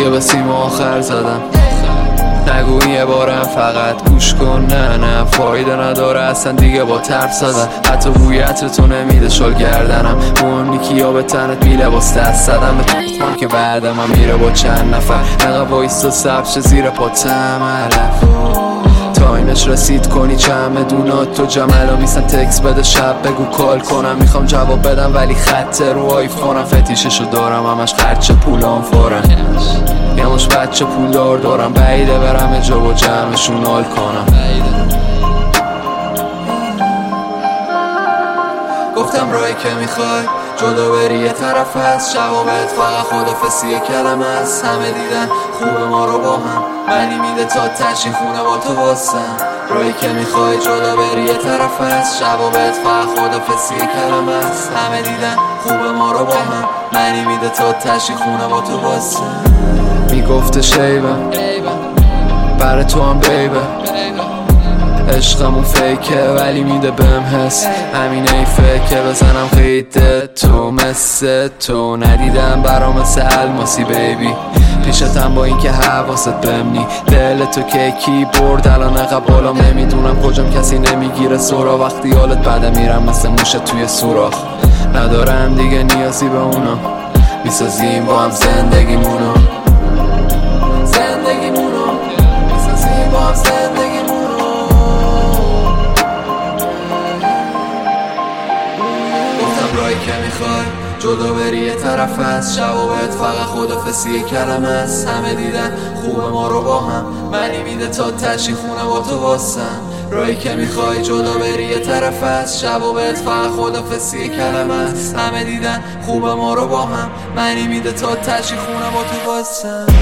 دیگه به سیم آخر زدم. نگو یه بارم فقط گوش کن، نه فایده نداره اصلا دیگه با ترس زدن. حتی بویت تو نمیده شل گردنم، اون نیکیا به تنت بی لباس دست زدم. به که بعدم هم میره با چند نفر، نقا وایستا سبش زیر پاتم علف. تایمش رسید کنی چمدونات تو جملا میسن تکس بده شب بگو کال کنم. میخوام جواب بدم ولی خط رو آیفونم، فتیششو دارم همش خرچه پولام فورن. یه مش بچه پولدار دارم، بعیده برم جا با جمعشون حال کنم. گفتم راهی که میخوای جدا بری یه طرف هست، جوابت فقط خدافظی یه کلمه است. همه دیدن خوب ما رو با هم، منی میده تا تشین خونه با تو واسم. راهی که میخوای جدا بری یه طرف هست، جوابت فقط خدافظی یه کلمه است. همه دیدن خوب ما رو با هم، منی میده تا تشین خونه با تو واسم. میگفته شیبه برای تو هم بیبه، عشقمون فیکه ولی میده بهم حس. همین ایفه که بزنم قیده تو مثل تو، ندیدم برام مثل الماسی بیبی. پیشتم با این که حواست بمنی، دل تو که کی برد الان عقب بالام. نمیدونم کجام کسی نمیگیره سورا، وقتی حالت بده میرم مثل موشه توی سوراخ. ندارم دیگه نیازی به اونا، میسازیم با هم زندگیمونو. میسازیم با هم زندگیمونو. گفتم راهی که میخوای جدا بری یه طرف هست، جوابت فقط خدافظی یه کلمه است. همه دیدن خوب ما رو با هم، منی میده تا تشی خونه با تو واسم. راهی که میخوای جدا بری یه طرف هست، جوابت فقط خدافظی یه کلمه است. همه دیدن خوب ما رو با هم، منی میده تا تشی خونه با تو واسم.